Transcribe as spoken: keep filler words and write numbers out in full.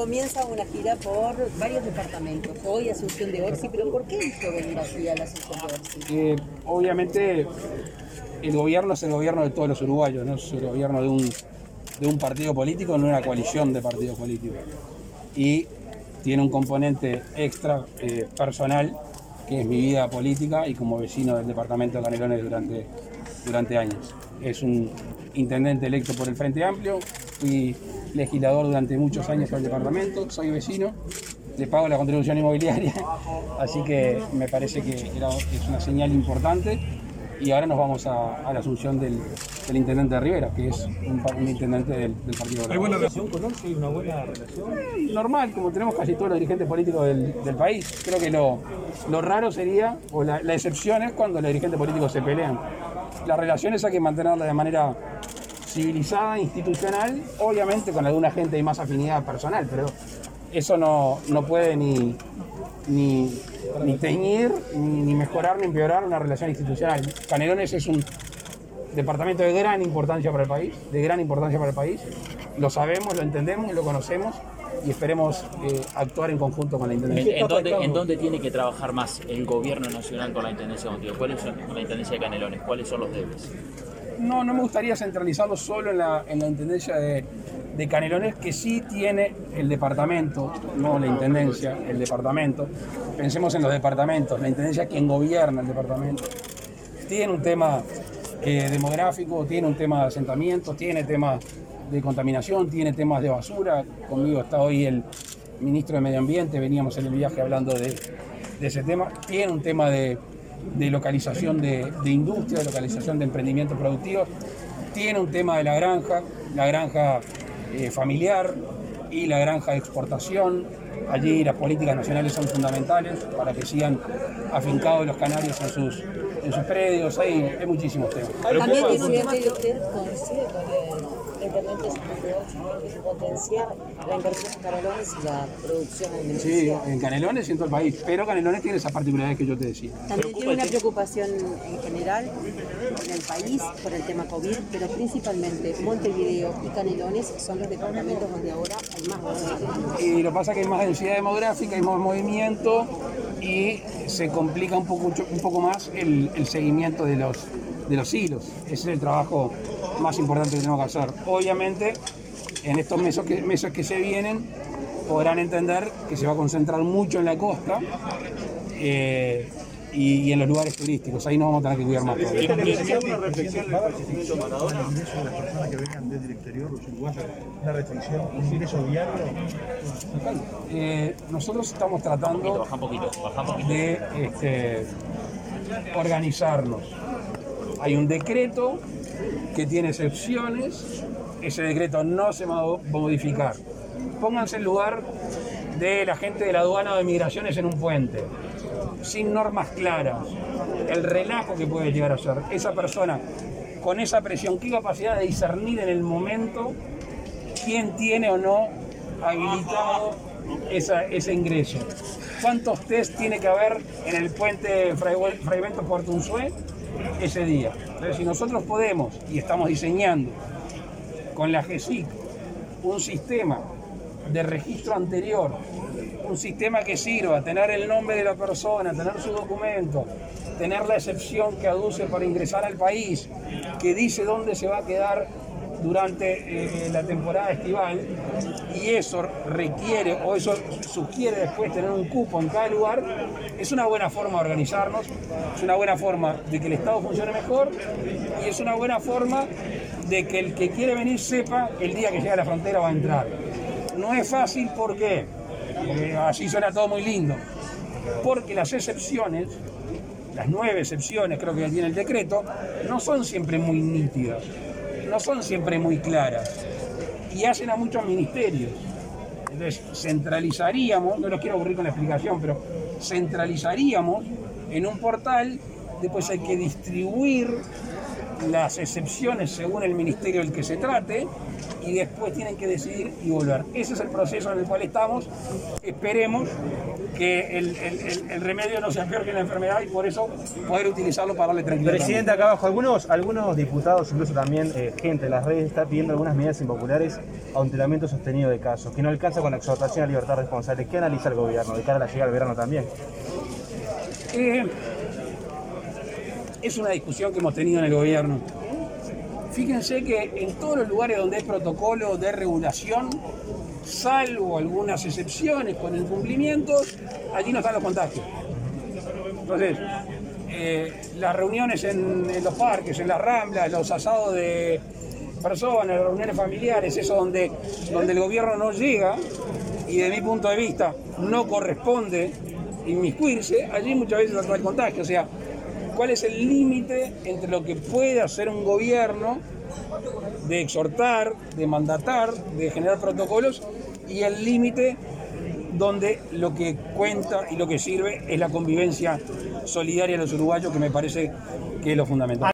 Comienza una gira por varios departamentos. Hoy Asunción de Orsi, pero ¿por qué eligió venir así a la Asunción de Orsi? Eh, obviamente el gobierno es el gobierno de todos los uruguayos, no es el gobierno de un, de un partido político, no una coalición de partidos políticos. Y tiene un componente extra eh, personal, que es mi vida política y como vecino del departamento de Canelones durante, durante años. Es un intendente electo por el Frente Amplio, fui legislador durante muchos años por el departamento, soy vecino, le pago la contribución inmobiliaria, así que me parece que era, es una señal importante. Y ahora nos vamos a, a la asunción del, del intendente de Rivera, que es un, un intendente del, del Partido Colorado. ¿Hay buena relación con Orsi? ¿Hay una buena relación? Normal, como tenemos casi todos los dirigentes políticos del, del país. Creo que lo, lo raro sería, o la, la excepción es cuando los dirigentes políticos se pelean. Las relaciones hay que mantenerlas de manera civilizada, institucional, obviamente con alguna gente hay más afinidad personal, pero eso no, no puede ni, ni, ni teñir, ni, ni mejorar, ni empeorar una relación institucional. Canelones es un departamento de gran importancia para el país, de gran importancia para el país. Lo sabemos, lo entendemos y lo conocemos y esperemos eh, actuar en conjunto con la Intendencia. ¿En, en, dónde, ¿En dónde tiene que trabajar más el gobierno nacional con la Intendencia contigo? ¿Cuáles son con la Intendencia de Canelones? ¿Cuáles son los debes? No, no me gustaría centralizarlo solo en la, en la Intendencia de, de Canelones, que sí tiene el departamento, no la Intendencia, el departamento. Pensemos en los departamentos, la Intendencia es quien gobierna el departamento. Tiene un tema eh, demográfico, tiene un tema de asentamiento, tiene temas de contaminación, tiene temas de basura. Conmigo está hoy el ministro de Medio Ambiente, veníamos en el viaje hablando de, de ese tema. Tiene un tema de... de localización de, de industria, de localización de emprendimientos productivos. Tiene un tema de la granja, la granja eh, familiar y la granja de exportación. Allí las políticas nacionales son fundamentales para que sigan afincados los canarios en sus, en sus predios. Hay, hay muchísimos temas. También tiene un tema que usted coincide con el intendente de Orsi, que se potencia la inversión en Canelones y la producción alimenticia. Sí, en Canelones y en todo el país, pero Canelones tiene esas particularidades que yo te decía. También tiene una preocupación en general en el país por el tema COVID, pero principalmente Montevideo y Canelones son los departamentos donde ahora hay más movimiento. Y lo que pasa es que hay más densidad demográfica, hay más movimiento y se complica un poco, un poco más el, el seguimiento de los, de los hilos. Ese es el trabajo más importante que tenemos que hacer. Obviamente, en estos meses que, meses que se vienen, podrán entender que se va a concentrar mucho en la costa eh, y, y en los lugares turísticos. Ahí nos vamos a tener que cuidar más. ¿Tiene una reflexión en el fallecimiento de Maradona? ¿El ingreso de las personas que vengan desde el exterior, los uruguayos, una restricción, un ingreso diario? Eh, nosotros estamos tratando Baja un poquito, baja un poquito. de este, organizarnos. Hay un decreto que tiene excepciones, ese decreto no se va a modificar. Pónganse en lugar de la gente de la aduana de migraciones en un puente, sin normas claras, el relajo que puede llegar a ser. Esa persona con esa presión, qué capacidad de discernir en el momento quién tiene o no habilitado esa, ese ingreso. ¿Cuántos test tiene que haber en el puente Fray, Fray Bento Puerto Unzué ese día? Entonces, si nosotros podemos, y estamos diseñando con la G S I C un sistema de registro anterior, un sistema que sirva, tener el nombre de la persona, tener su documento, tener la excepción que aduce para ingresar al país, que dice dónde se va a quedar durante eh, la temporada estival, y eso requiere o eso sugiere después tener un cupo en cada lugar, es una buena forma de organizarnos, es una buena forma de que el Estado funcione mejor y es una buena forma de que el que quiere venir sepa el día que llegue a la frontera va a entrar. No es fácil, ¿por qué? Porque así suena todo muy lindo. Porque las excepciones, las nueve excepciones creo que tiene el decreto, no son siempre muy nítidas, no son siempre muy claras y hacen a muchos ministerios. Entonces centralizaríamos, no los quiero aburrir con la explicación, pero centralizaríamos en un portal, después hay que distribuir las excepciones según el ministerio del que se trate y después tienen que decidir y volver. Ese es el proceso en el cual estamos. Esperemos que el, el, el, el remedio no sea peor que la enfermedad y por eso poder utilizarlo para darle tranquilidad. Presidente, acá abajo, algunos, algunos diputados, incluso también eh, gente de las redes, está pidiendo algunas medidas impopulares a un tratamiento sostenido de casos, que no alcanza con la exhortación a libertad responsable. ¿Qué analiza el gobierno de cara a la llegada del verano también? Eh, es una discusión que hemos tenido en el gobierno. Fíjense que en todos los lugares donde hay protocolo de regulación, salvo algunas excepciones con incumplimientos, allí no están los contagios. Entonces, eh, las reuniones en, en los parques, en las ramblas, los asados de personas, las reuniones familiares, eso donde, donde el gobierno no llega y de mi punto de vista no corresponde inmiscuirse, allí muchas veces está el contagio. O sea, ¿cuál es el límite entre lo que puede hacer un gobierno de exhortar, de mandatar, de generar protocolos y el límite donde lo que cuenta y lo que sirve es la convivencia solidaria de los uruguayos, que me parece que es lo fundamental?